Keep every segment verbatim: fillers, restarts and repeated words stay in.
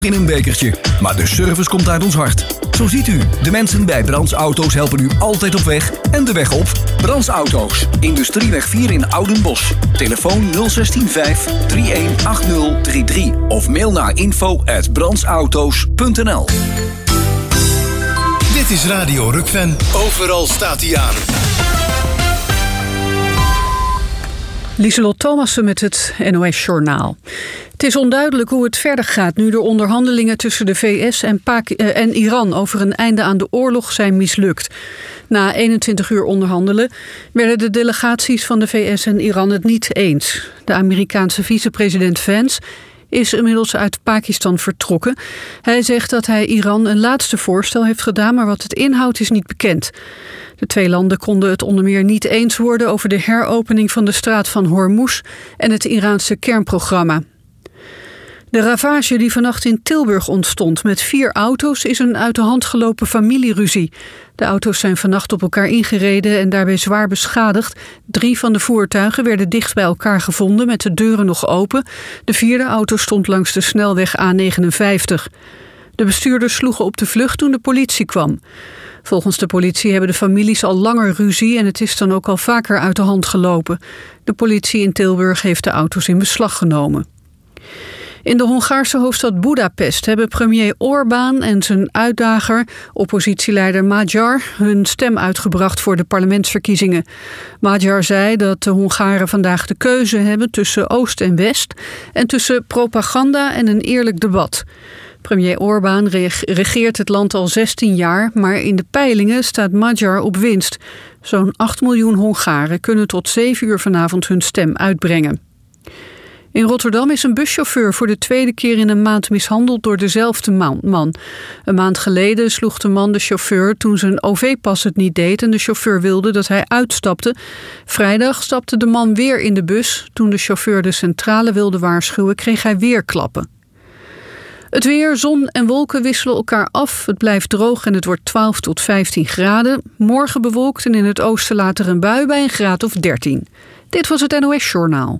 in een bekertje, maar de service komt uit ons hart. Zo ziet u, de mensen bij Brands Auto's helpen u altijd op weg en de weg op. Brands Auto's, Industrieweg vier in Oudenbosch. Telefoon nul een zes vijf drie een acht nul drie drie of mail naar info at brandsauto's punt n l. Dit is Radio Rukven. Overal staat hij aan. Lieselot Thomassen met het N O S-journaal. Het is onduidelijk hoe het verder gaat nu de onderhandelingen tussen de V S en, Pak- eh, en Iran over een einde aan de oorlog zijn mislukt. Na eenentwintig uur onderhandelen werden de delegaties van de V S en Iran het niet eens. De Amerikaanse vicepresident Vance is inmiddels uit Pakistan vertrokken. Hij zegt dat hij Iran een laatste voorstel heeft gedaan, maar wat het inhoudt is niet bekend. De twee landen konden het onder meer niet eens worden over de heropening van de straat van Hormuz en het Iraanse kernprogramma. De ravage die vannacht in Tilburg ontstond met vier auto's is een uit de hand gelopen familieruzie. De auto's zijn vannacht op elkaar ingereden en daarbij zwaar beschadigd. Drie van de voertuigen werden dicht bij elkaar gevonden met de deuren nog open. De vierde auto stond langs de snelweg A negenenvijftig. De bestuurders sloegen op de vlucht toen de politie kwam. Volgens de politie hebben de families al langer ruzie en het is dan ook al vaker uit de hand gelopen. De politie in Tilburg heeft de auto's in beslag genomen. In de Hongaarse hoofdstad Budapest hebben premier Orbán en zijn uitdager, oppositieleider Magyar, hun stem uitgebracht voor de parlementsverkiezingen. Magyar zei dat de Hongaren vandaag de keuze hebben tussen Oost en West en tussen propaganda en een eerlijk debat. Premier Orbán regeert het land al zestien jaar, maar in de peilingen staat Magyar op winst. Zo'n acht miljoen Hongaren kunnen tot zeven uur vanavond hun stem uitbrengen. In Rotterdam is een buschauffeur voor de tweede keer in een maand mishandeld door dezelfde man. Een maand geleden sloeg de man de chauffeur toen zijn O V-pas het niet deed en de chauffeur wilde dat hij uitstapte. Vrijdag stapte de man weer in de bus. Toen de chauffeur de centrale wilde waarschuwen, kreeg hij weer klappen. Het weer, zon en wolken wisselen elkaar af. Het blijft droog en het wordt twaalf tot vijftien graden. Morgen bewolkt en in het oosten later een bui bij een graad of dertien. Dit was het N O S-journaal.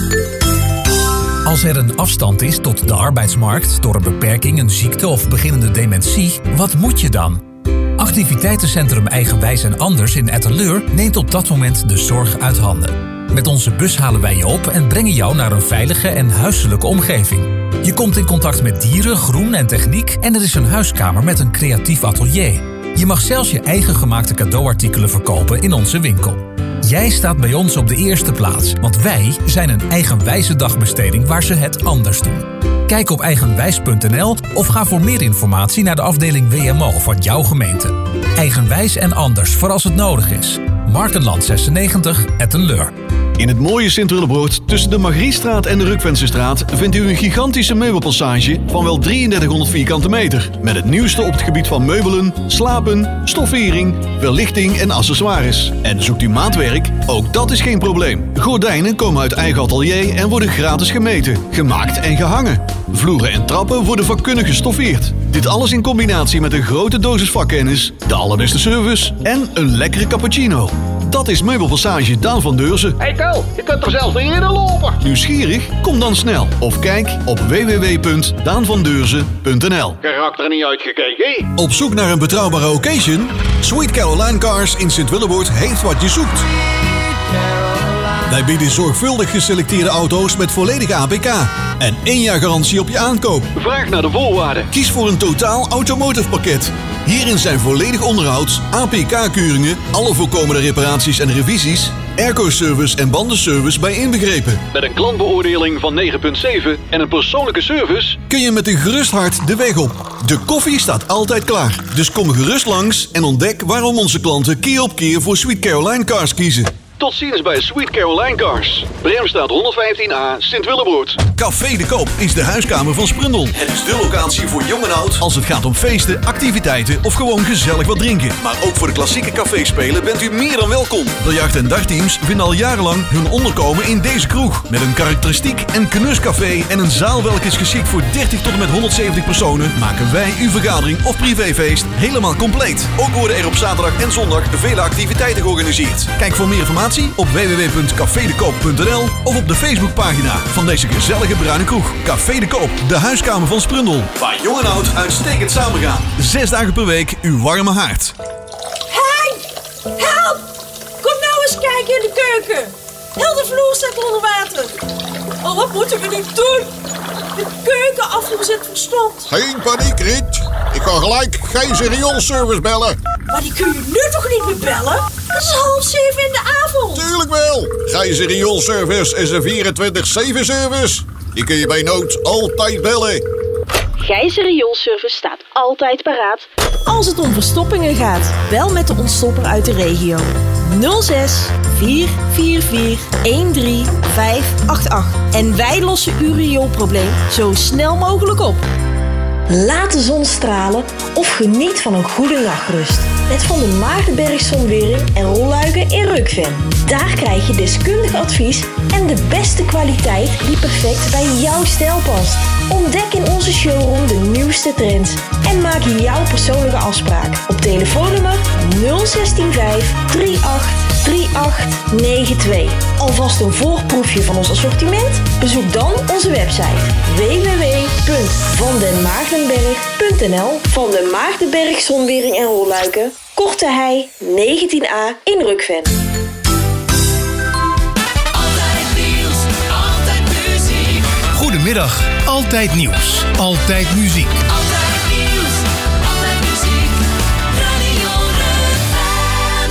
Als er een afstand is tot de arbeidsmarkt door een beperking, een ziekte of beginnende dementie, wat moet je dan? Activiteitencentrum Eigenwijs en Anders in Etteleur neemt op dat moment de zorg uit handen. Met onze bus halen wij je op en brengen jou naar een veilige en huiselijke omgeving. Je komt in contact met dieren, groen en techniek en er is een huiskamer met een creatief atelier. Je mag zelfs je eigen gemaakte cadeauartikelen verkopen in onze winkel. Jij staat bij ons op de eerste plaats, want wij zijn een eigenwijze dagbesteding waar ze het anders doen. Kijk op eigenwijs punt n l of ga voor meer informatie naar de afdeling W M O van jouw gemeente. Eigenwijs en Anders voor als het nodig is. Markenland zesennegentig, Ettenleur. In het mooie Sint-Willebroord tussen de Margriestraat en de Rukvensenstraat vindt u een gigantische meubelpassage van wel drieëndertighonderd vierkante meter. Met het nieuwste op het gebied van meubelen, slapen, stoffering, verlichting en accessoires. En zoekt u maatwerk? Ook dat is geen probleem. Gordijnen komen uit eigen atelier en worden gratis gemeten, gemaakt en gehangen. Vloeren en trappen worden vakkundig gestoffeerd. Dit alles in combinatie met een grote dosis vakkennis, de allerbeste service en een lekkere cappuccino. Dat is Meubelpassage Daan van Deurzen. Hey Tel, je kunt er zelfs niet in lopen. Nieuwsgierig? Kom dan snel. Of kijk op w w w punt daan van deurzen punt n l. Karakter niet uitgekeken. Op zoek naar een betrouwbare occasion? Sweet Caroline Cars in Sint-Willebroord heeft wat je zoekt. Wij bieden zorgvuldig geselecteerde auto's met volledige A P K. En één jaar garantie op je aankoop. Vraag naar de voorwaarden. Kies voor een totaal automotive pakket. Hierin zijn volledig onderhoud, A P K-keuringen, alle voorkomende reparaties en revisies, airco-service en bandenservice bij inbegrepen. Met een klantbeoordeling van negen komma zeven en een persoonlijke service kun je met een gerust hart de weg op. De koffie staat altijd klaar. Dus kom gerust langs en ontdek waarom onze klanten keer op keer voor Sweet Caroline Cars kiezen. Tot ziens bij Sweet Caroline Cars. Bremstraat honderdvijftien A, Sint-Willebroord. Café de Koop is de huiskamer van Sprundel. Het is de locatie voor jong en oud als het gaat om feesten, activiteiten of gewoon gezellig wat drinken. Maar ook voor de klassieke caféspelen bent u meer dan welkom. Biljart- en dartteams vinden al jarenlang hun onderkomen in deze kroeg. Met een karakteristiek en knuscafé en een zaal welke is geschikt voor dertig tot en met honderdzeventig personen, maken wij uw vergadering of privéfeest helemaal compleet. Ook worden er op zaterdag en zondag vele activiteiten georganiseerd. Kijk voor meer informatie informatie op w w w punt café de koop punt n l of op de Facebookpagina van deze gezellige bruine kroeg. Café de Koop, de huiskamer van Sprundel. Waar jong en oud uitstekend samengaan. Zes dagen per week uw warme haard. Hey! Help! Kom nou eens kijken in de keuken. Heel de vloer staat onder water. Oh, wat moeten we nu doen? De keukenafvoer zit verstomd. Geen paniek, Riet. Ik kan gelijk geen rioolservice bellen. Maar die kun je nu toch niet meer bellen? Het is half zeven in de avond. Tuurlijk wel. Geen rioolservice is een vierentwintig zeven service. Die kun je bij nood altijd bellen. Gijzer Rioolservice staat altijd paraat. Als het om verstoppingen gaat, bel met de ontstopper uit de regio. nul zes vier vier vier een drie vijf acht acht. En wij lossen uw rioolprobleem zo snel mogelijk op. Laat de zon stralen of geniet van een goede nachtrust. Met Van der Maagdenberg Zonwering en rolluiken in Rukven. Daar krijg je deskundig advies en de beste kwaliteit die perfect bij jouw stijl past. Ontdek in onze showroom de nieuwste trends en maak jouw persoonlijke afspraak op telefoonnummer nul een zes vijf drie acht drie acht negen twee. Alvast een voorproefje van ons assortiment? Bezoek dan onze website w w w punt van den maagdenberg punt n l. Van den Maagdenberg Zonwering en Rolluiken, Korte Hei negentien a in Rukven. Goedemiddag, altijd nieuws, altijd muziek. Altijd nieuws, altijd muziek, Radio Rukven.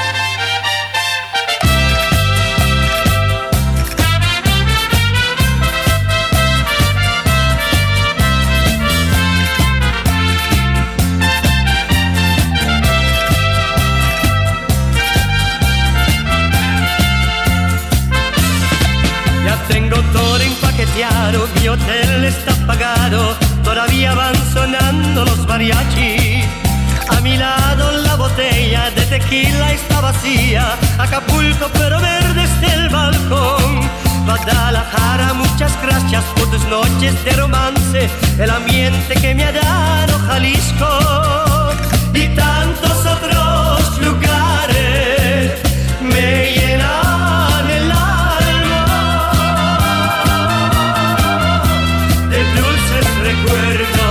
Ya tengo todo empaqueteado, mi hotel está pagado, todavía van sonando los mariachis. A mi lado la botella de tequila está vacía, Acapulco pero verde está el balcón. Guadalajara, muchas gracias por tus noches de romance, el ambiente que me ha dado Jalisco y tantos otros lugares me llenan el alma de dulces recuerdos.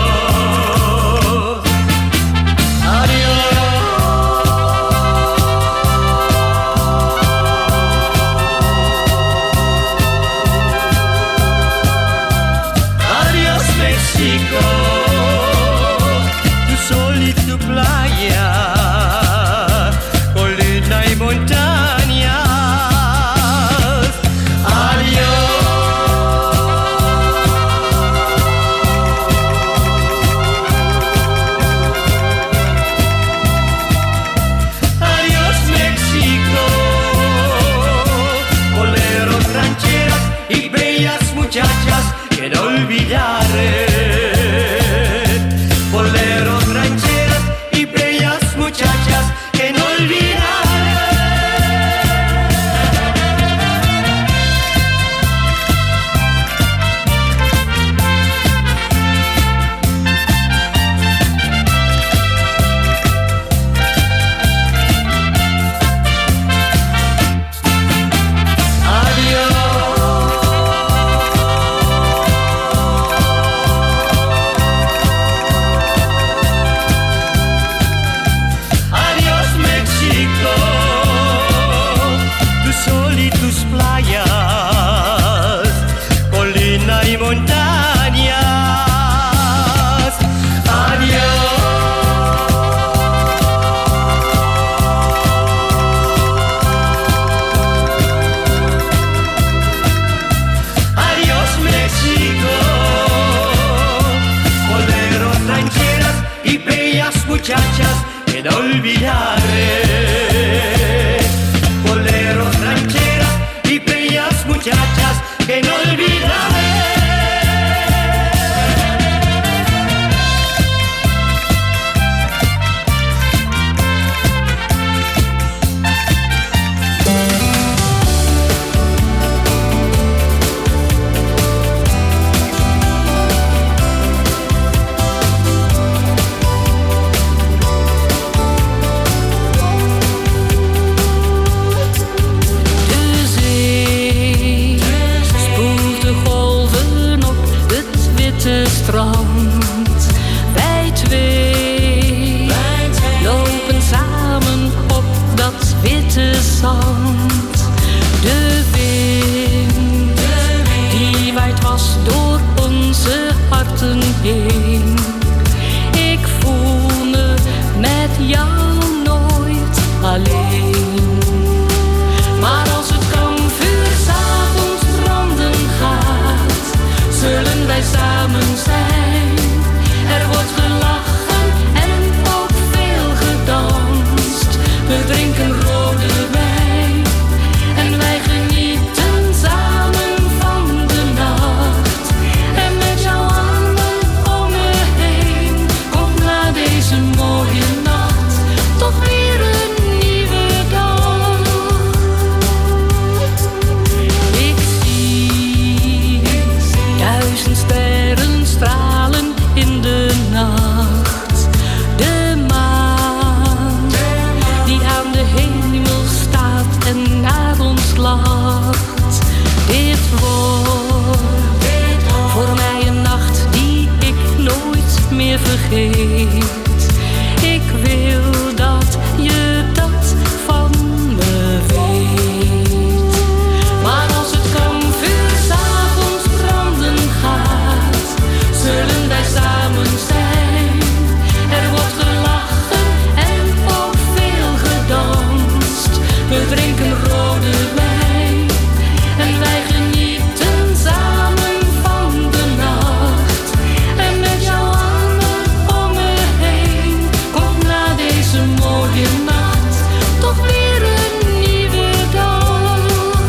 vergeet. Ik wil dat je dat van me weet. Maar als het kampvuur 's avonds branden gaat, zullen wij samen zijn. Er wordt gelachen en ook veel gedanst. We drinken rode wijn en wij genieten samen van de nacht. En met jouw armen om me heen komt na deze mooie nacht toch weer een nieuwe dag.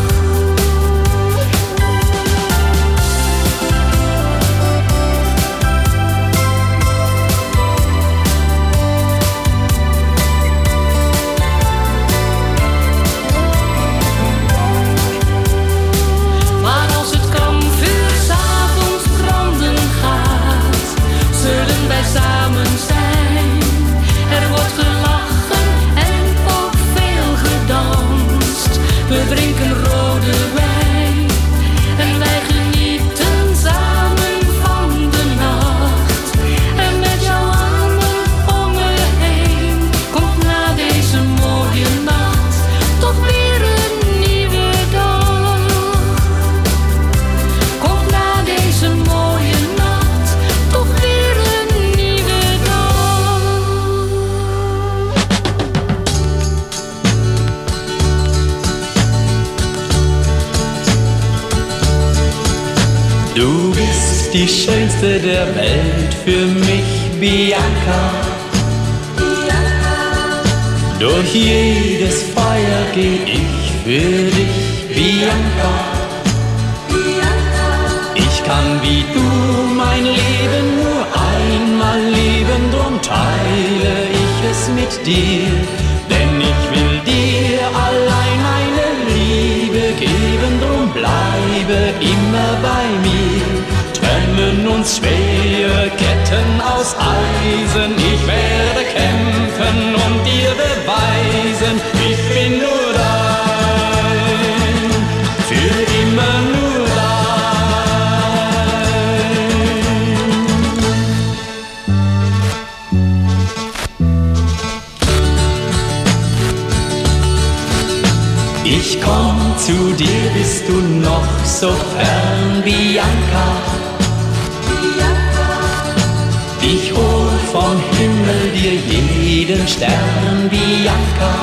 Maar als het kampvuur 's avonds branden gaat, zullen wij samen zijn. Er wordt gelachen en ook veel gedanst. We drinken rode wijn en wij genieten samen van de nacht. En met jouw armen om me heen komt na deze mooie nacht toch weer een nieuwe dag. Komt na deze mooie nacht toch weer een nieuwe dag. Du bist die Schönste der Welt für mich, Bianca. Durch jedes Feuer geh ich für dich, Bianca. Ich kann wie du mein Leben nur einmal leben, drum teile ich es mit dir. Denn ich will dir allein meine Liebe geben, drum bleibe immer bei mir. Trennen uns schwere Ketten aus Eisen, ich werde kämpfen und dir beweisen, ich bin nur dein, für immer nur dein. Ich komm zu dir, bist du noch so fern, Bianca. Ich hol vom Himmel dir jeden Stern, Bianca.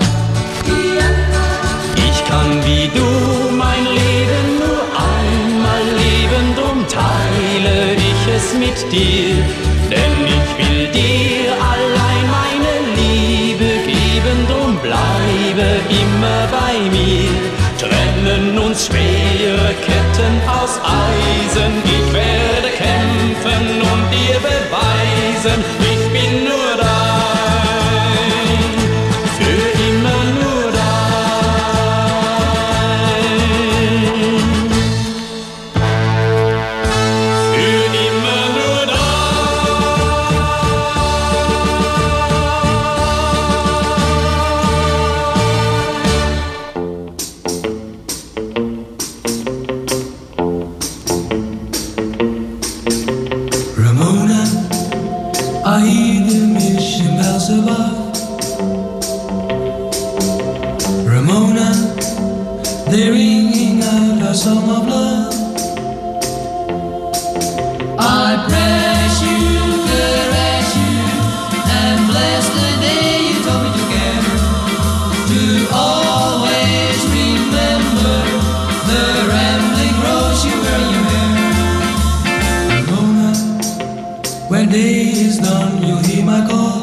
Ich kann wie du mein Leben nur einmal leben, drum teile ich es mit dir. Denn ich will dir allein meine Liebe geben, drum bleibe immer bei mir. Trennen uns schwere Ketten aus Eisen, ich werde kämpfen und dir beweisen, ich bin nur dein, für immer nur dein, für immer nur dein. Ramona, I hear the mission bells above. Ramona, they're ringing out our song of love. I press you, caress you, and bless the day you told me together. To always remember the rambling rose you wear in your hair. Ramona, when day is done, you'll hear my call.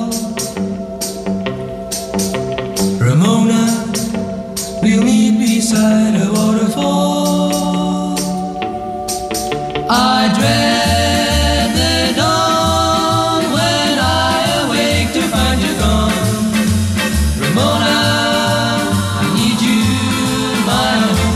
Ramona, we'll meet beside a waterfall. I dread the dawn when I awake to find you gone. Ramona, I need you, my own.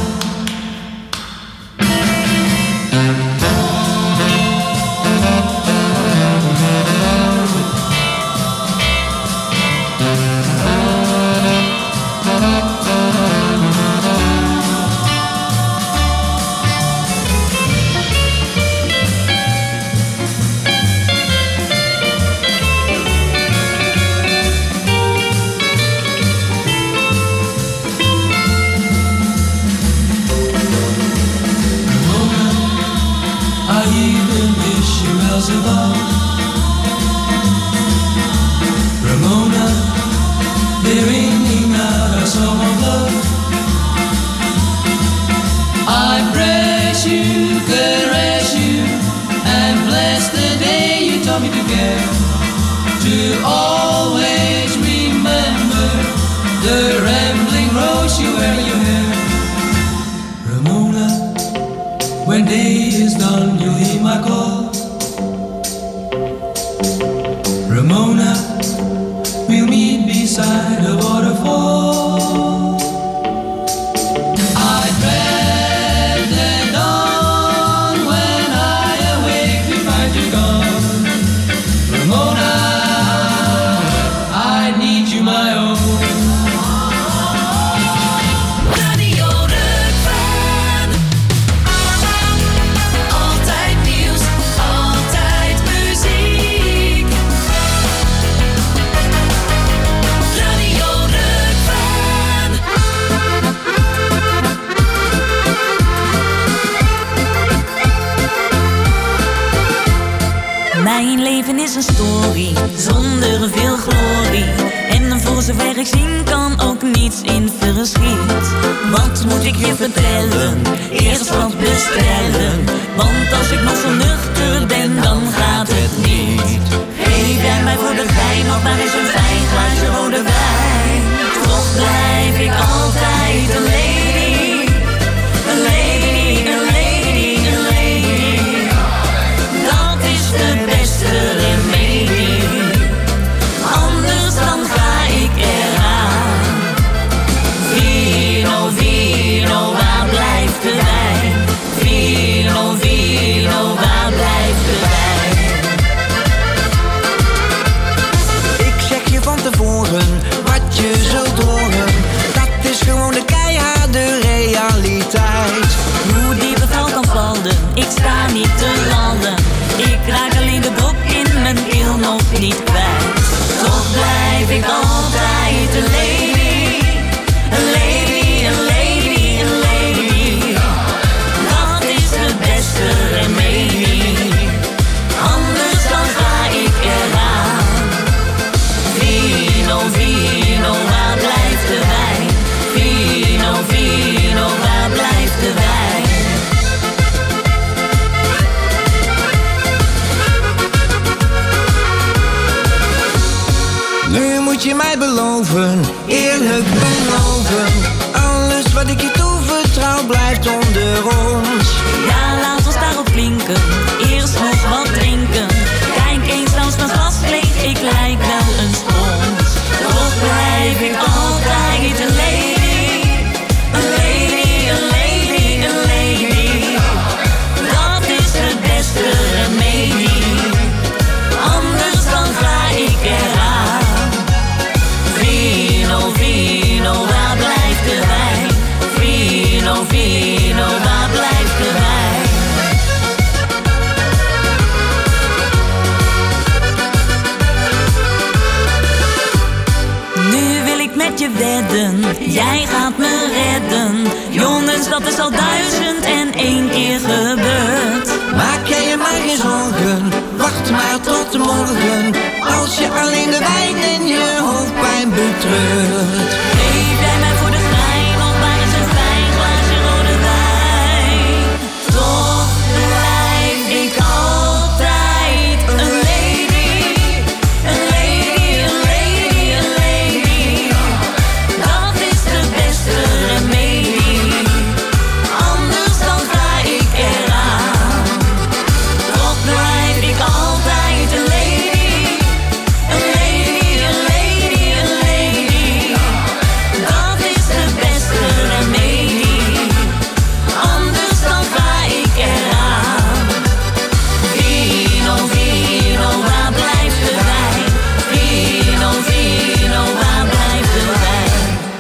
care, to always remember the rambling rose you wear in your hair. Ramona, when day is done, you'll hear my call. Ramona, we'll meet beside a waterfall. I dread the dawn when I awake to find you gone. Ramona, I need you my own. Radio Rukven. Altijd nieuws, altijd muziek. Radio Rukven. Mijn leven is een story, zonder veel glorie. En voor zover ik zien kan ook niets in verschiet. Wat moet ik je vertellen? Eerst wat bestellen. Want als ik nog zo nuchter ben, dan gaat het niet. Geef jij mij voor de gein nog maar eens een fijn glaasje rode wijn. Toch blijf ik altijd een lady. Een lady, een lady, een lady. Dat is de beste remedie. Anders dan ga ik eraan. Vino, vino, waar blijft de wijn? Vino, vino, waar blijft de wijn? Ik zeg je van tevoren, wat je zult horen. Dat is gewoon de keiharde realiteit. Hoe die bevel kan vallen, ik sta niet te landen. Ik raak alleen de brok in mijn keel nog niet kwijt. Toch blijf ik altijd een lady. Een lady, een lady, een lady. Dat is de beste remedie. Anders dan ga ik eraan. Vino, vino, waar blijft de wijn? Vino, vino, waar blijft de wijn? Nu moet je mij beloven, eerlijk beloven. Alles wat ik je toevertrouw blijft onder ons. Ja, laat ons daarop klinken. Eerst nog wat drinken. Kijk eens langs mijn glas leeg, ik lijk wel een spons. Toch blijf ik altijd een lady. Een lady, een lady, een lady. Dat is de beste remedie. Anders dan ga ik eraan. Vino, vino, waar blijft de wijn? Vino, vino, waar blijft de wijn? Nu wil ik met je wedden, jij gaat me redden. Jongens, dat is al duizend en één keer gebeurd. Maak jij je maar geen zorgen, wacht maar tot morgen. Als je alleen de wijn en je hoofdpijn betreurt. Geef jij mij voor de gein nog maar eens een fijn glaasje rode wijn. Toch blijf ik altijd een lady. Een lady, een lady, een lady. Dat is de beste remedie. Anders dan ga ik eraan. Toch blijf ik altijd een lady. Een lady, een lady, een lady. Dat is de beste remedie. Anders dan ga ik eraan. Vino, vino, waar blijft de wijn? Vino, vino, waar blijft de wijn?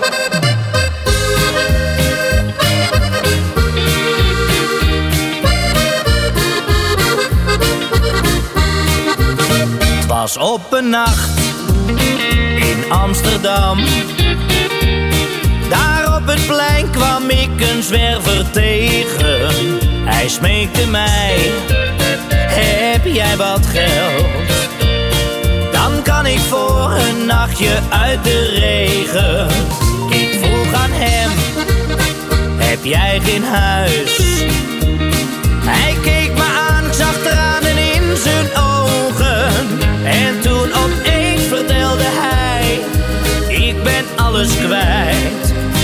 Het was op een nacht in Amsterdam. Daar op het plein kwam ik een zwerver tegen. Hij smeekte mij, heb jij wat geld? Dan kan ik voor een nachtje uit de regen. Ik vroeg aan hem, heb jij geen huis? Hij keek me aan, ik zag tranen in zijn ogen.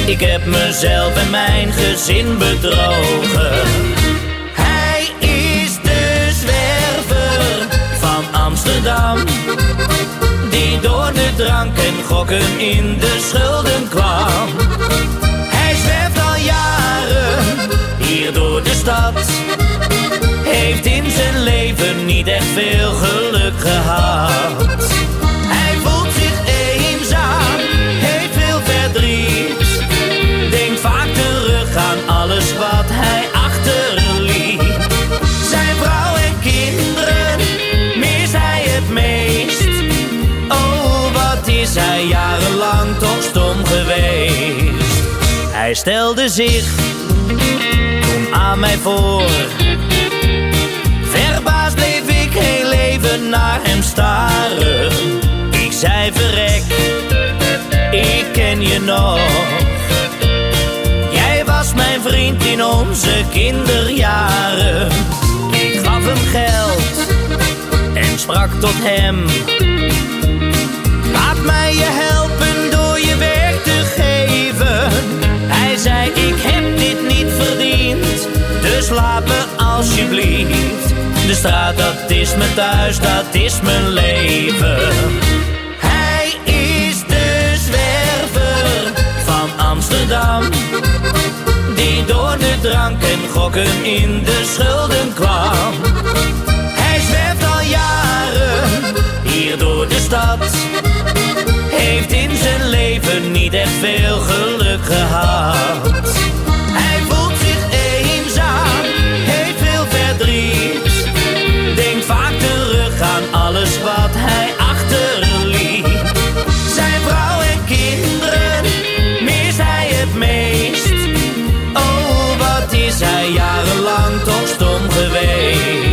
Ik heb mezelf en mijn gezin bedrogen. Hij is de zwerver van Amsterdam, die door de drank en gokken in de schulden kwam. Hij zwerft al jaren hier door de stad, heeft in zijn leven niet echt veel geluk gehad. Hij voelt zich eenzaam, heeft veel verdriet, denkt vaak terug aan alles wat hij achterliet. Zijn vrouw en kinderen mist hij het meest. Oh, wat is hij jarenlang toch stom geweest. Hij stelde zich toen aan mij voor. Verbaasd bleef ik heel even naar hem staren. Ik zei verrek, ik ken je nog. Jij was mijn vriend in onze kinderjaren. Ik gaf hem geld en sprak tot hem. Laat mij je helpen door je werk te geven. Hij zei ik heb dit niet verdiend, dus laat me alsjeblieft. De straat dat is mijn thuis, dat is mijn leven. Hij is de zwerver van Amsterdam, die door de drank en gokken in de schulden kwam. Hij zwerft al jaren hier door de stad, heeft in zijn leven niet echt veel geluk gehad. Hij voelt zich eenzaam, heeft veel verdriet, denkt vaak terug aan alles wat hij achterliet. Zijn vrouw en kinderen mist hij het meest. Oh, wat is hij jarenlang toch stom geweest.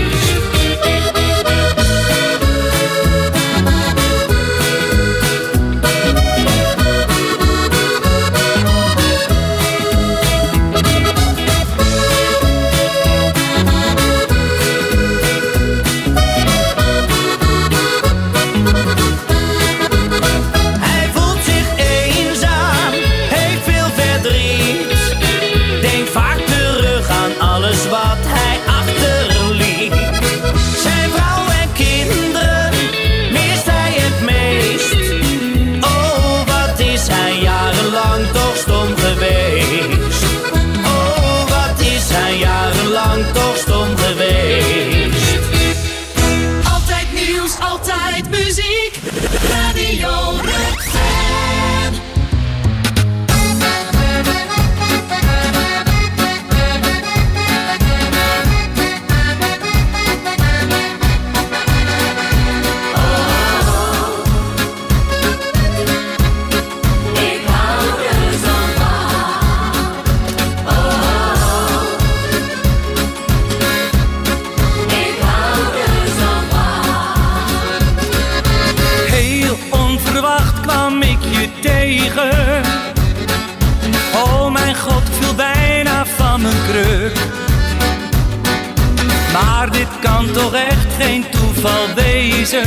Maar dit kan toch echt geen toeval wezen.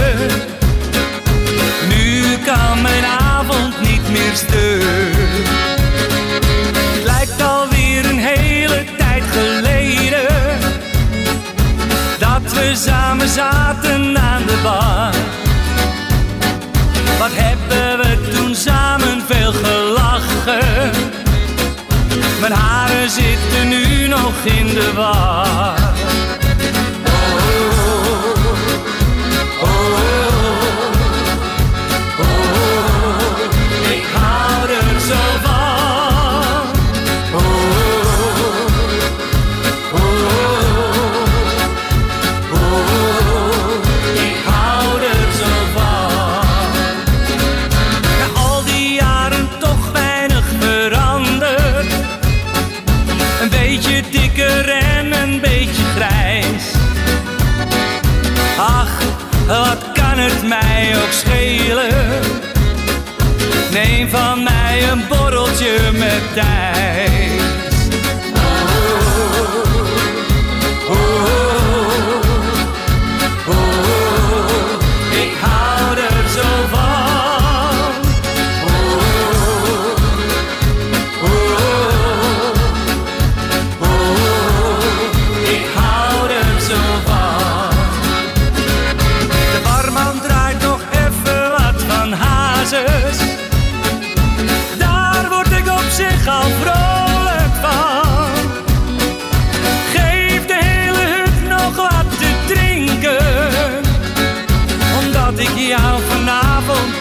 Nu kan mijn avond niet meer stuk. Het lijkt alweer een hele tijd geleden dat we samen zaten aan de bar. Wat hebben we toen samen veel gelachen. Mijn haren zitten nu nog in de war. Wat kan het mij ook schelen? Neem van mij een borreltje met Thijs. Oh, oh, oh, oh, ik hou er zo van. Oh, oh,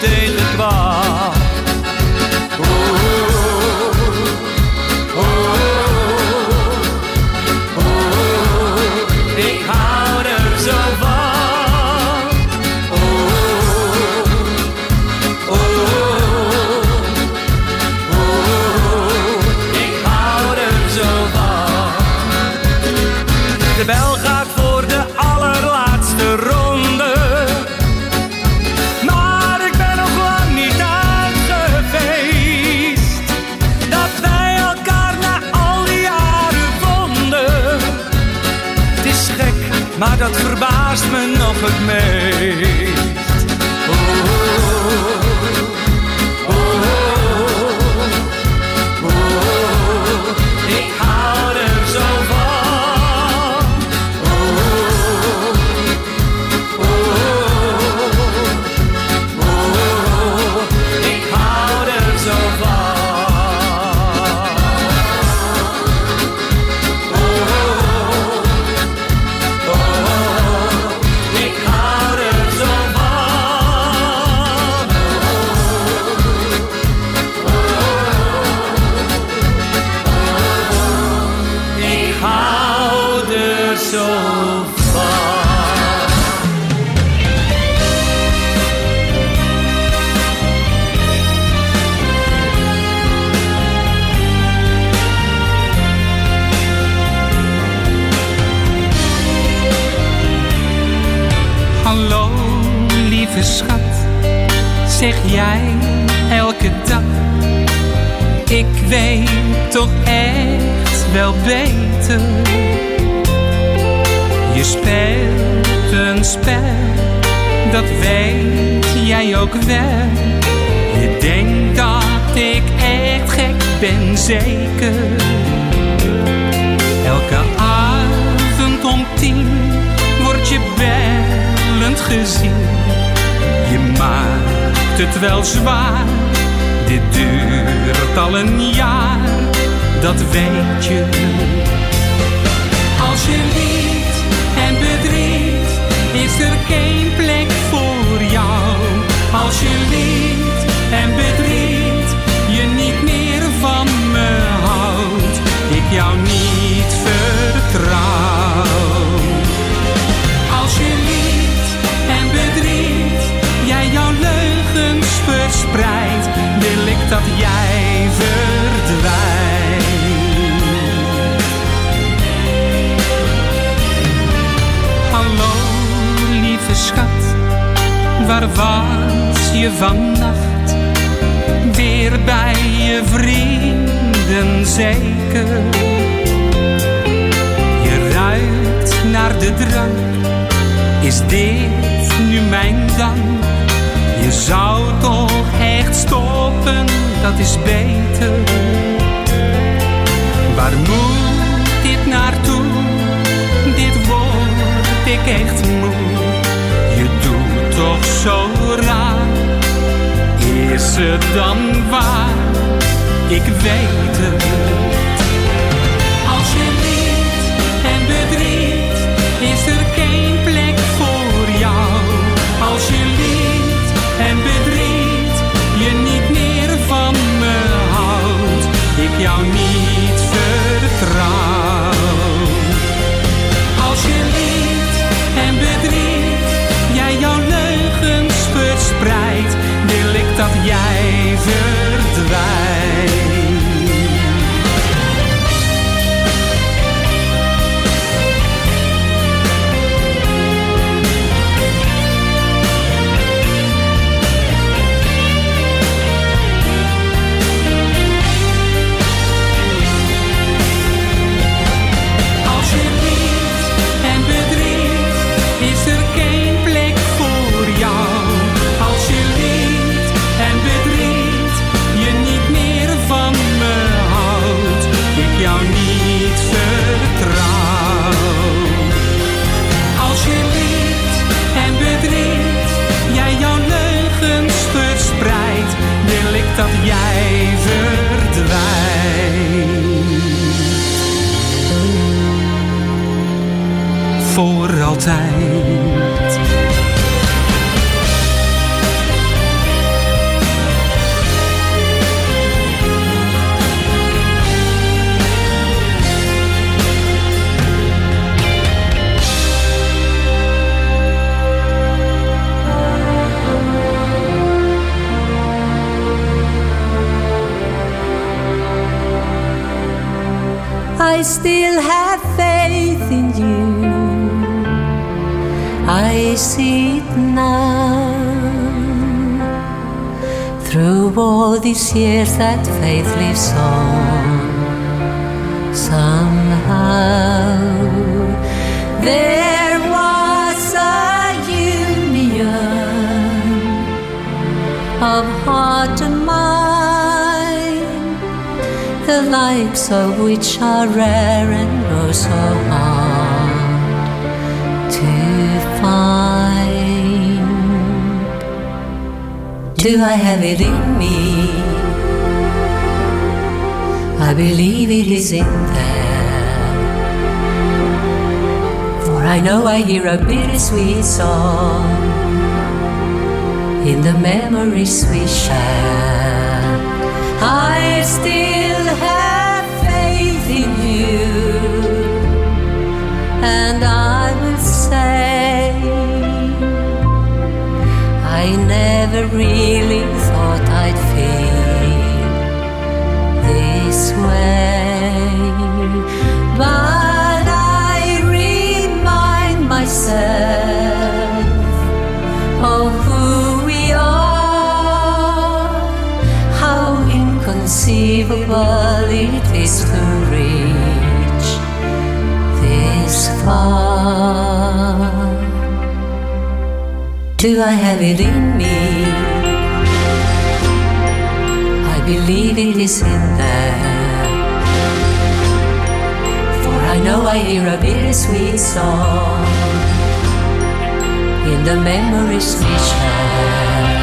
tegenkwam. Oeh, oeh, oeh, ik hou er zo van. Oeh, oeh, oeh, ik hou er zo van. De bel gaat voor de allerlaatste ronde. Maar ik ben nog lang niet uitgefeest dat wij elkaar na al die jaren vonden. Het is gek, maar dat verbaast me nog het meest. Oeh, oeh, oeh, ik hou er zo van. Hallo, lieve schat, zeg jij elke dag. Ik weet toch echt wel beter. Je speelt een spel, dat weet jij ook wel. Je denkt dat ik echt gek ben, zeker. Elke avond om tien word je bellend gezien. Je maakt het wel zwaar, dit duurt al een jaar, dat weet je. Als je liegt en bedriegt, is er geen plek voor jou. Als je liegt en bedriegt, je niet meer van me houdt, ik jou niet vertrouw. Als je liegt en bedriegt, jij jouw leugens verspreidt, wil ik dat jij verdwijnt. Hallo, lieve schat, waar was je vannacht? Weer bij je vrienden zeker. Je ruikt naar de drank, is dit nu mijn dank? Je zou toch echt stoppen, dat is beter. Waar moet dit naartoe? Dit word ik echt moe. Je doet toch zo raar. Is het dan waar? Ik weet het. Als je liegt en bedriegt, is er geen plek voor jou. Als je liegt en bedriegt, je niet meer van me houdt, ik jou niet vertrouw. Als je liegt en bedriegt, jij jouw leugens verspreidt, wil ik dat jij verdwijnt. Dat jij verdwijnt voor altijd. still have faith in you. I see it now. Through all these years that faith lives on. Somehow there was a union of heart and mind, the likes of which are rare and oh so hard to find. Do I have it in me? I believe it is in there. For I know I hear a bittersweet song in the memories we share. I still have faith in you, and I will say I never really thought I'd feel this way, but I remind myself of who we are, how inconceivable it is to reach this far. Do I have it in me? I believe it is in there. For I know I hear a bittersweet song in the memories we share.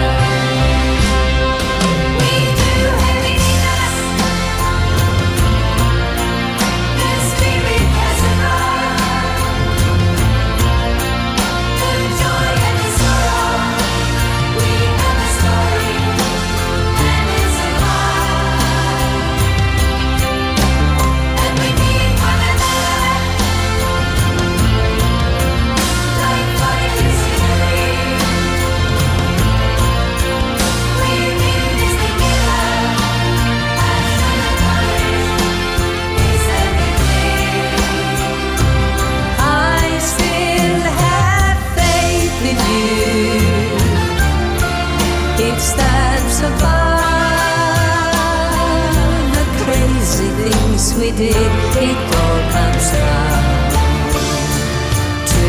We did, it all comes down to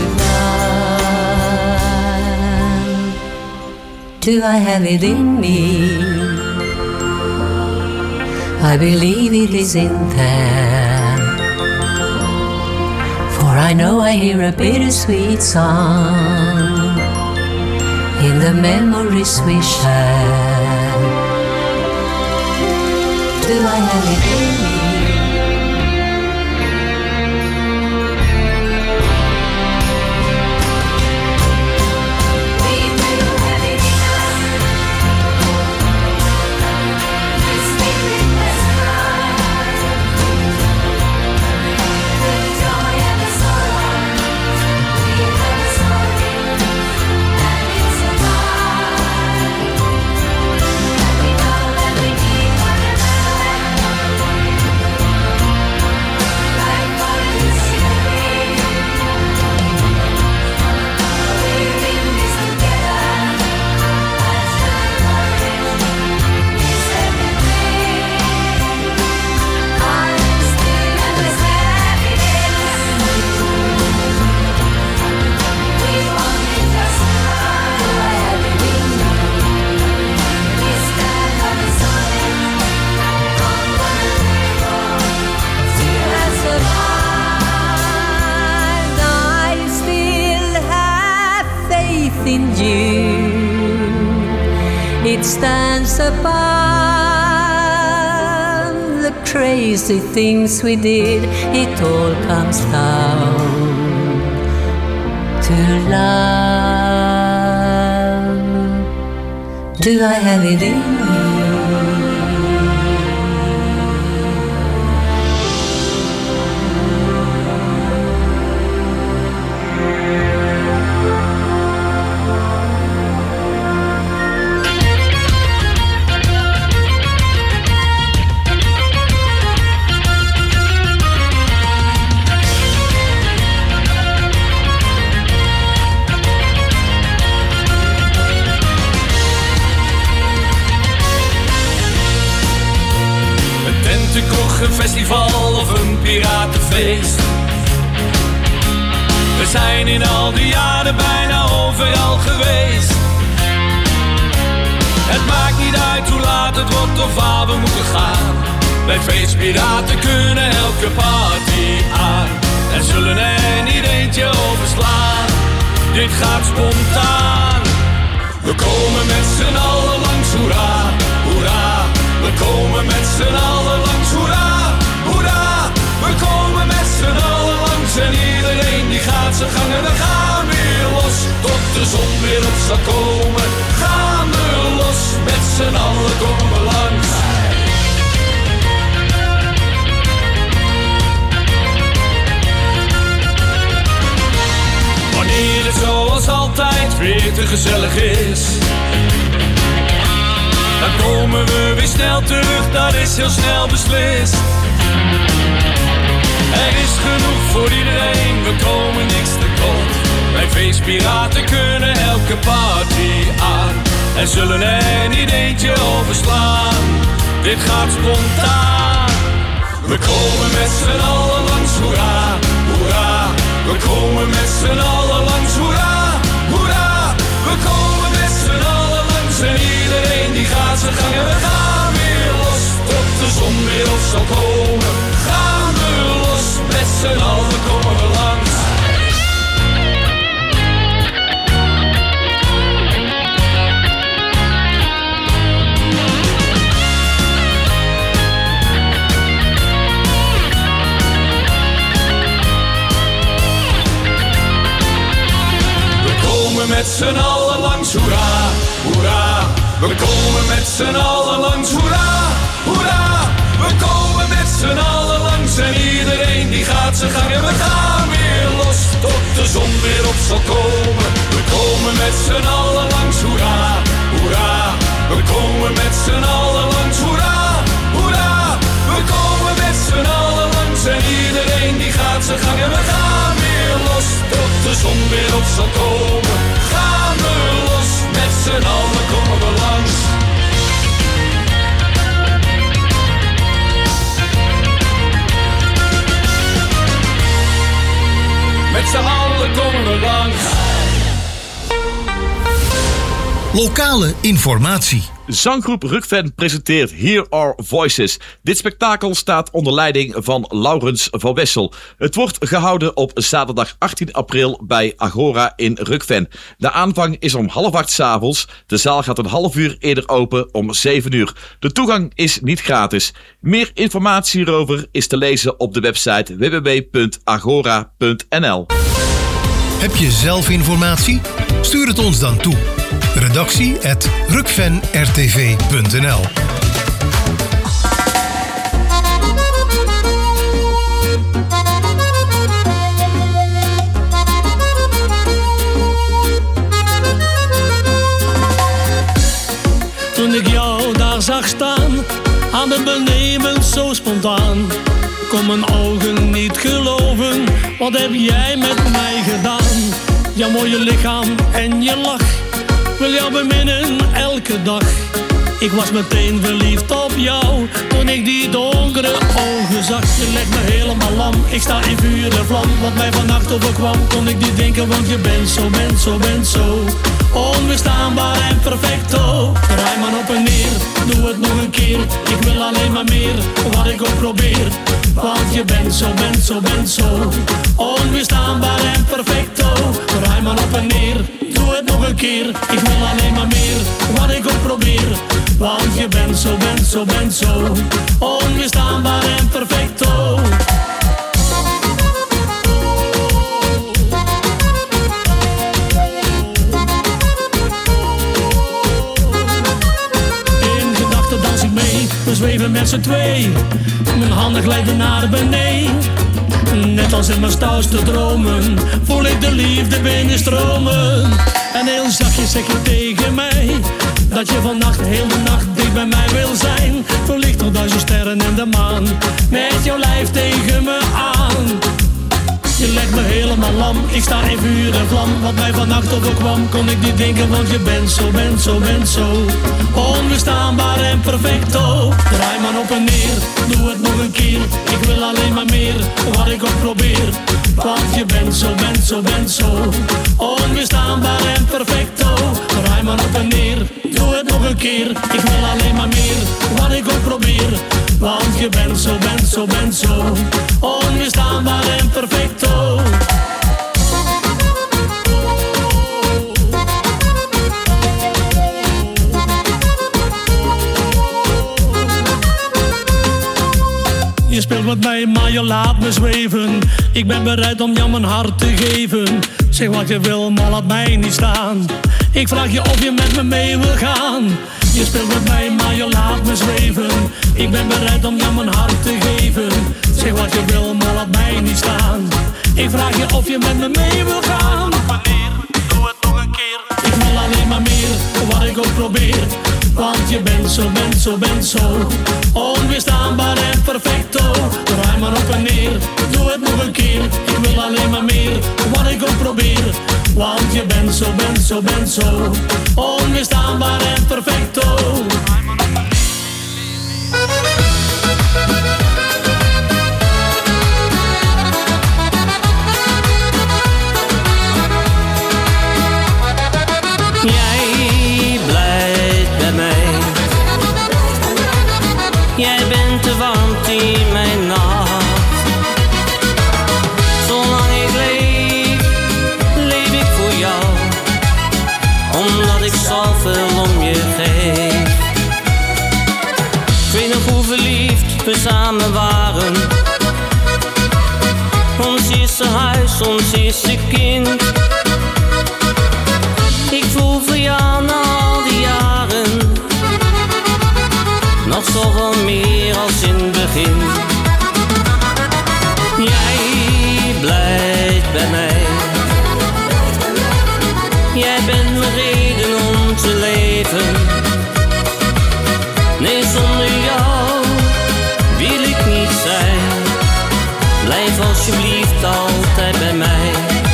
love. Do I have it in me? I believe it is in there. For I know I hear a bittersweet song in the memories we share. Do I have it in me? It stands above the crazy things we did. It all comes down to love. Do I have it in me? feest. We zijn in al die jaren bijna overal geweest. Het maakt niet uit hoe laat het wordt of waar we moeten gaan. Bij Feestpiraten kunnen elke party aan. En zullen er niet eentje overslaan. Dit gaat spontaan. We komen met z'n allen langs, hoera, hoera. We komen met z'n allen langs, hoera, hoera. We komen met z'n allen langs en iedereen die gaat zijn gang. En we gaan weer los, tot de zon weer op zal komen. Gaan we los, met z'n allen komen we langs. Wanneer het zoals altijd weer te gezellig is, dan komen we weer snel terug, dat is heel snel beslist. Er is genoeg voor iedereen, we komen niks tekort. Bij Feestpiraten kunnen elke party aan. En zullen er niet eentje overslaan. Dit gaat spontaan. We komen met z'n allen langs, hoera, hoera. We komen met z'n allen langs, hoera, hoera. We komen met z'n allen langs en iedereen die gaat zijn gang. En we gaan weer los, tot de zon weer op zal komen. Gaan we los, met z'n allen komen we langs. We komen met z'n allen langs, hoera, hoera. We komen met z'n allen langs, hoera, hoera. We komen met z'n allen langs en iedereen die gaat zijn gang. En we gaan weer los, tot de zon weer op zal komen. We komen met z'n allen langs, hoera, hoera. We komen met z'n allen langs, hoera, hoera. We komen met z'n allen langs en iedereen die gaat zijn gang. En we gaan weer los, tot de zon weer op zal komen. Gaan we los, met z'n allen komen we langs. Met z'n allen komen we langs. Lokale informatie. Zanggroep Rukven presenteert Hear Our Voices. Dit spektakel staat onder leiding van Laurens van Wessel. Het wordt gehouden op zaterdag achttien april bij Agora in Rukven. De aanvang is om half acht 's avonds. De zaal gaat een half uur eerder open om zeven uur. De toegang is niet gratis. Meer informatie hierover is te lezen op de website w w w punt agora punt n l. Heb je zelf informatie? Stuur het ons dan toe. Redactie at rukven r t v punt n l. Toen ik jou daar zag staan, aan de benemen zo spontaan, kon mijn ogen niet geloven, wat heb jij met mij gedaan? Jouw mooie lichaam en je lach, wil jou beminnen elke dag. Ik was meteen verliefd op jou, toen ik die donkere ogen zag. Je legt me helemaal lam, ik sta in vuur en vlam. Wat mij vannacht overkwam, kon ik niet denken, want je bent zo, bent zo, bent zo onweerstaanbaar en perfecto. Draai maar op en neer, doe het nog een keer. Ik wil alleen maar meer, wat ik ook probeer. Want je bent zo, bent zo, bent zo onweerstaanbaar en perfecto. Draai maar op en neer, doe het nog een keer. Ik wil alleen maar meer, wat ik ook probeer. Want je bent zo, bent zo, bent zo onweerstaanbaar en perfecto. In gedachten dans ik mee, we zweven met z'n twee. Mijn handen glijden naar beneden. Net als in mijn stoutste dromen voel ik de liefde binnenstromen. En heel zachtjes zeg je tegen mij dat je vannacht heel de nacht dicht bij mij wil zijn. Verlicht door duizend sterren en de maan, met jouw lijf tegen me aan. Je legt me helemaal lam, ik sta in vuur en vlam. Wat mij vannacht overkwam, kon ik niet denken, want je bent zo, bent zo, bent zo onweerstaanbaar en perfecto. Draai maar op en neer, doe het nog een keer. Ik wil alleen maar meer, wat ik ook probeer. Want je bent zo, bent zo, bent zo onweerstaanbaar en perfecto. Draai maar op en neer, doe het nog een keer. Ik wil alleen maar meer, wat ik ook probeer. Want je bent zo, bent zo, bent zo onweerstaanbaar en perfecto. Je speelt met mij, maar je laat me zweven. Ik ben bereid om jou mijn hart te geven. Zeg wat je wil, maar laat mij niet staan. Ik vraag je of je met me mee wil gaan. Je speelt met mij, maar je laat me zweven. Ik ben bereid om jou mijn hart te geven. Zeg wat je wil, maar laat mij niet staan. Ik vraag je of je met me mee wil gaan. Wanneer, doe het nog een keer. Ik wil alleen maar meer, wat ik ook probeer. Want je bent zo, bent zo, bent zo onweerstaanbaar en perfecto. Draai maar op en neer, doe het nog een keer. Ik wil alleen maar meer, wat ik ook probeer. Want je bent zo, bent zo, bent zo onweerstaanbaar en perfecto. Jij blijft bij mij. Jij bent de warmte in mijn nacht. Zolang ik leef, leef ik voor jou. Omdat ik zoveel om je geef. Ik weet nog hoe verliefd we samen waren. Ons eerste huis, ons eerste kind. Ik voel voor jou na al die jaren nog zoveel meer als in het begin. Jij blijft bij mij. Jij bent mijn reden om te leven. Nee, zonder jou wil ik niet zijn. Blijf alsjeblieft altijd bij mij.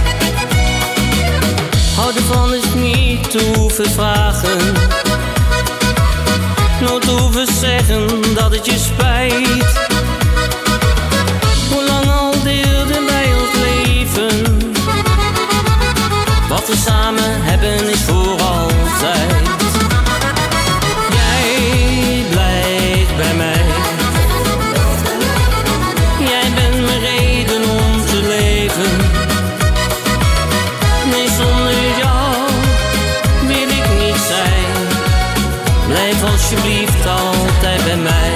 Hou ervan is niet te hoeven vragen. Nooit te hoeven zeggen dat het je spijt. Hoe lang al deelden wij ons leven. Wat we samen hebben is voor altijd. Jij blijft bij mij. Jij bent mijn reden om te leven. Nee, zonder jou wil ik niet zijn. Blijf alsjeblieft altijd bij mij.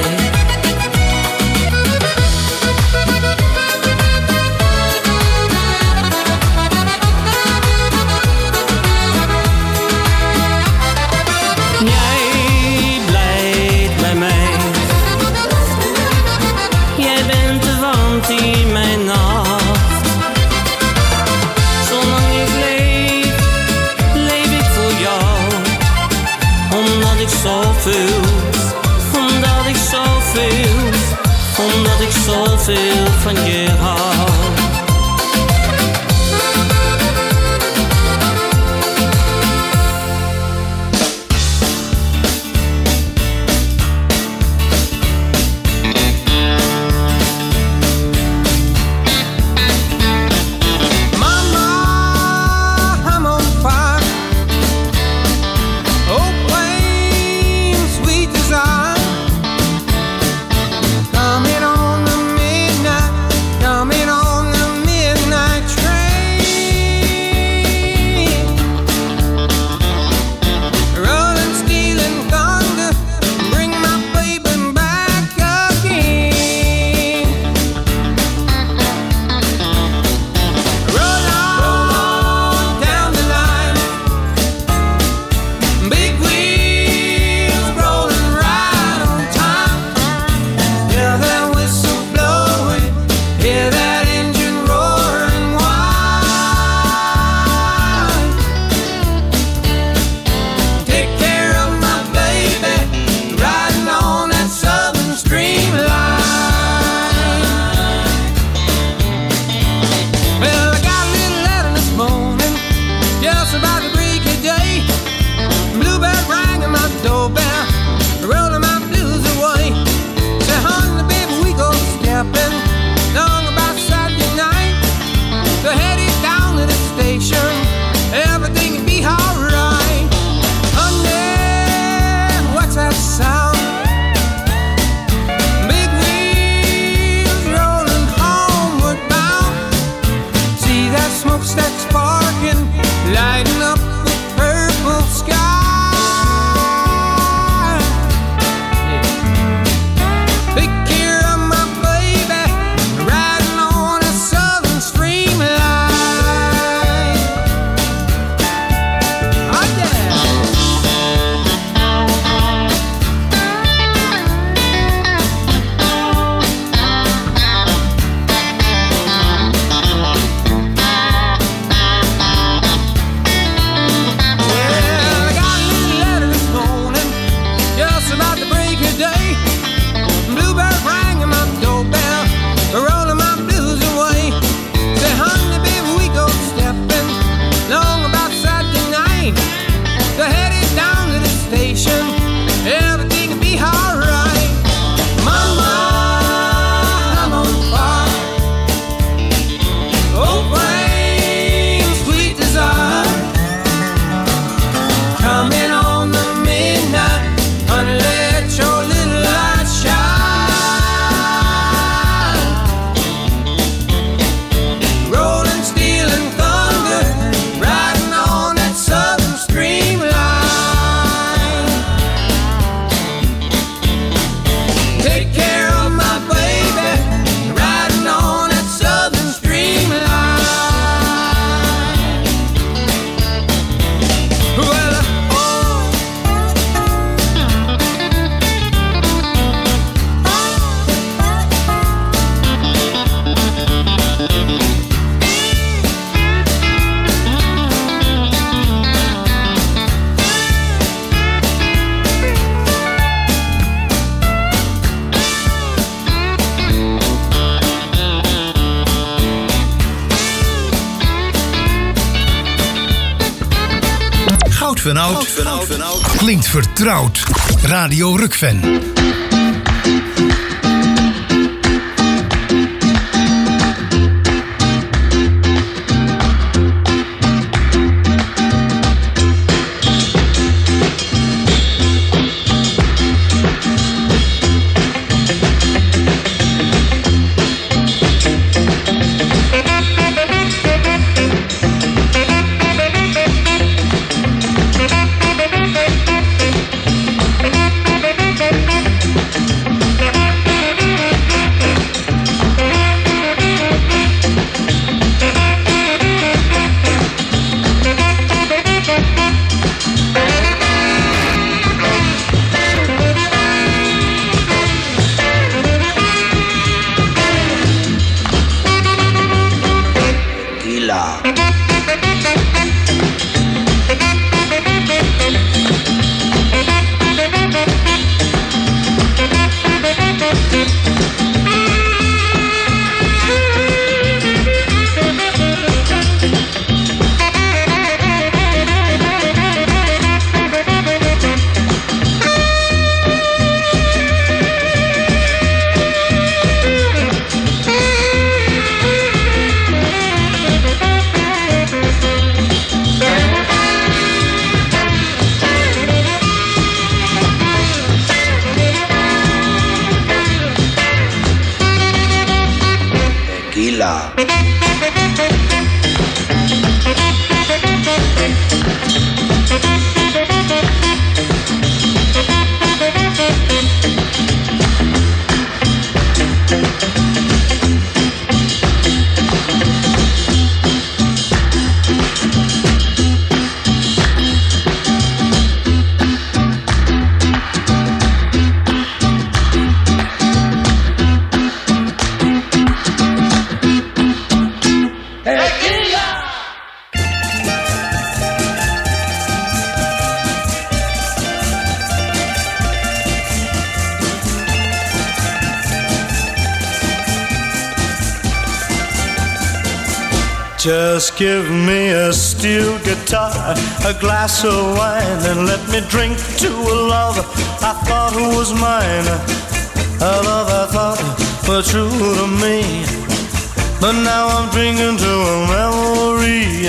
Jij blijft bij mij. Jij bent de warmte in mijn nacht. Zolang ik leef, leef ik voor jou. Omdat ik zoveel, omdat ik zoveel, omdat ik zoveel van je hou. Coming Oud van oud. Klinkt vertrouwd. Radio Rukven. Just give me a steel guitar, a glass of wine, and let me drink to a love I thought was mine. A love I thought was true to me, but now I'm drinking to a memory.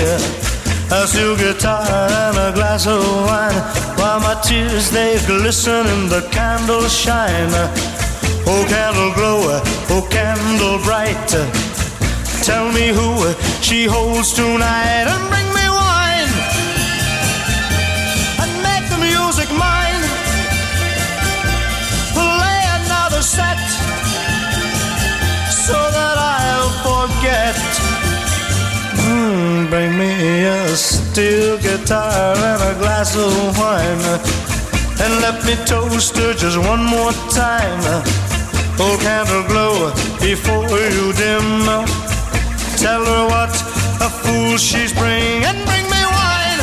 A steel guitar and a glass of wine, while my tears they glisten and the candles shine. Oh candle glow, oh candle bright, tell me who she holds tonight, and bring me wine and make the music mine. Play another set so that I'll forget. Mm, bring me a steel guitar and a glass of wine, and let me toast her just one more time. Oh candle glow before you dim, tell her what a fool she's bring, and bring me wine.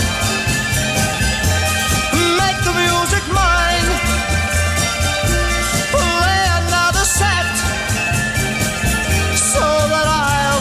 Make the music mine. Play another set so that I'll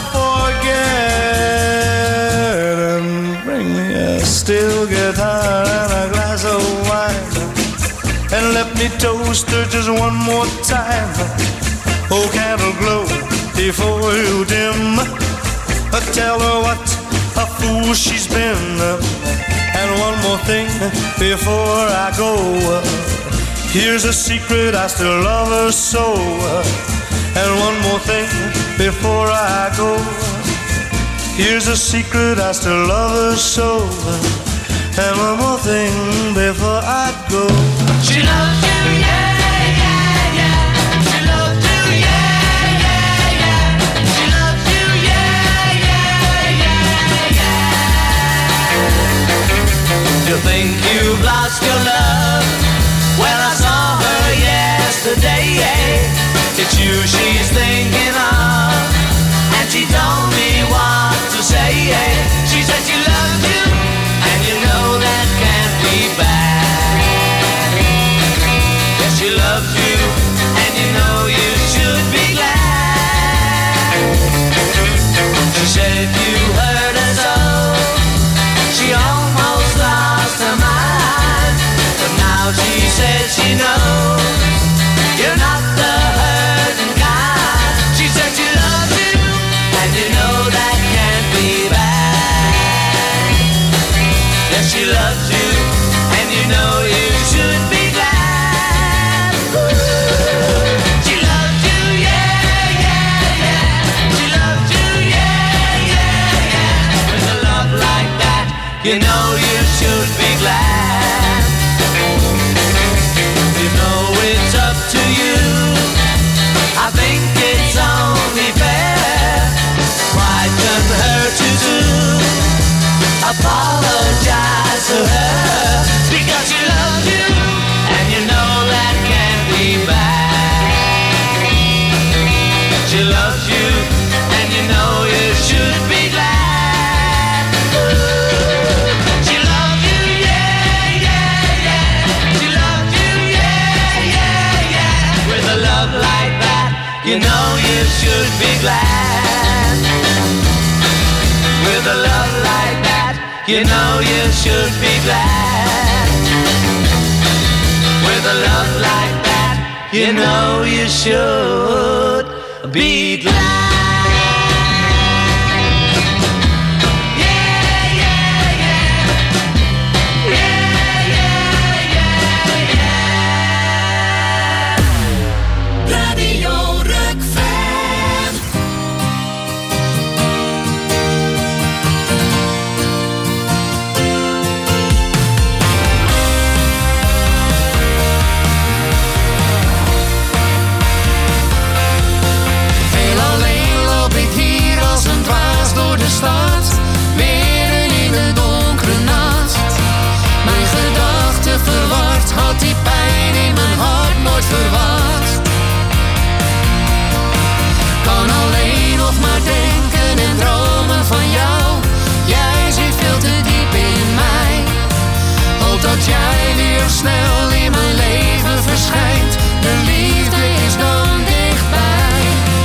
forget, and bring me a steel guitar and a glass of wine, and let me toast her just one more time. Oh candle glow before you dim, tell her what a fool she's been. And one more thing before I go, here's a secret, I still love her so. And one more thing before I go, here's a secret, I still love her so. And one more thing before I go. She loves you, yeah. You think you've lost your love? Well, I saw her yesterday. It's you she's thinking of, and she told me what to say. She said she loves you, and you know that can't be bad. you know you should be glad. With a love like that, you know you should be glad. With a love like that, you know you should be glad. Stad, midden in de donkere nacht. Mijn gedachten verward, had die pijn in mijn hart nooit verwacht. Kan alleen nog maar denken en dromen van jou. Jij zit veel te diep in mij. Hoop dat jij weer snel in mijn leven verschijnt. De liefde is dan dichtbij.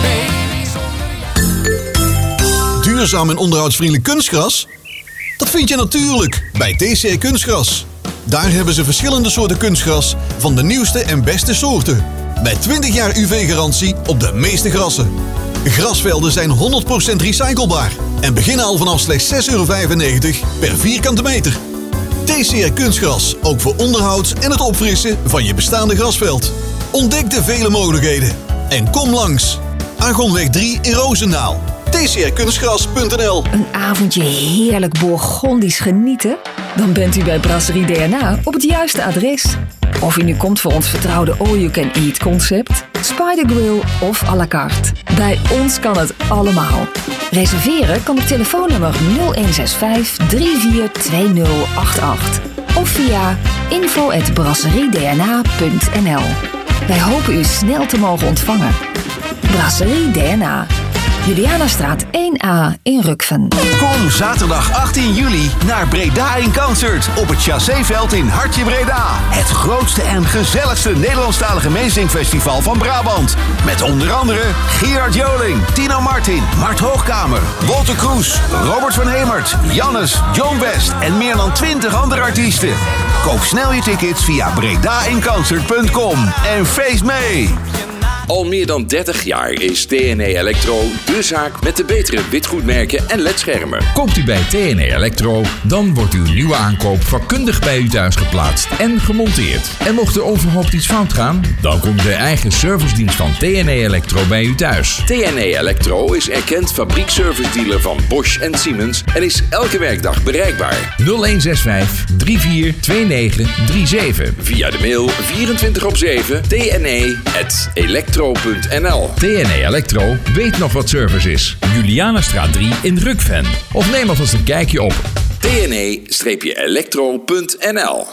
Duurzaam en onderhoudsvriendelijk kunstgras? Dat vind je natuurlijk bij T C R Kunstgras. Daar hebben ze verschillende soorten kunstgras van de nieuwste en beste soorten. Met twintig jaar U V-garantie op de meeste grassen. Grasvelden zijn honderd procent recyclebaar en beginnen al vanaf slechts zes euro vijfennegentig per vierkante meter. T C R Kunstgras, ook voor onderhoud en het opfrissen van je bestaande grasveld. Ontdek de vele mogelijkheden en kom langs. Argonweg drie in Roosendaal. T C R kunstgras punt n l. Een avondje heerlijk Bourgondisch genieten? Dan bent u bij Brasserie D N A op het juiste adres. Of u nu komt voor ons vertrouwde all-you-can-eat concept, Spider Grill of à la carte. Bij ons kan het allemaal. Reserveren kan op telefoonnummer nul een zes vijf drie vier twee nul acht acht of via info at brasseriedna punt n l. Wij hopen u snel te mogen ontvangen. Brasserie D N A. Julianastraat één A in Rukven. Kom zaterdag achttien juli naar Breda in Concert op het Chasséveld in Hartje Breda. Het grootste en gezelligste Nederlandstalige meezingfestival van Brabant. Met onder andere Gerard Joling, Tino Martin, Mart Hoogkamer, Walter Kroes, Robert van Hemert, Jannes, John West en meer dan twintig andere artiesten. Koop snel je tickets via breda in concert punt com en feest mee! Al meer dan dertig jaar is T N E Electro de zaak met de betere witgoedmerken en ledschermen. Koopt u bij T N E Electro, dan wordt uw nieuwe aankoop vakkundig bij u thuis geplaatst en gemonteerd. En mocht er onverhoopt iets fout gaan, dan komt de eigen servicedienst van T N E Electro bij u thuis. T N E Electro is erkend fabriekservice-dealer van Bosch en Siemens en is elke werkdag bereikbaar. nul een zes vijf drie vier twee negen drie zeven. Via de mail vierentwintig op zeven t n e punt electro punt n l. T N E Electro weet nog wat service is. Julianastraat drie in Rukven. Of neem alvast een kijkje op t n e electro punt n l.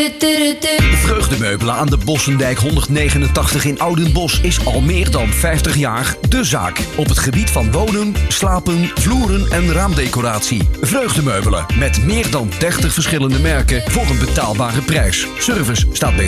Vreugdemeubelen aan de Bossendijk honderdnegenentachtig in Oudenbosch is al meer dan vijftig jaar de zaak. Op het gebied van wonen, slapen, vloeren en raamdecoratie. Vreugdemeubelen met meer dan dertig verschillende merken voor een betaalbare prijs. Service staat bij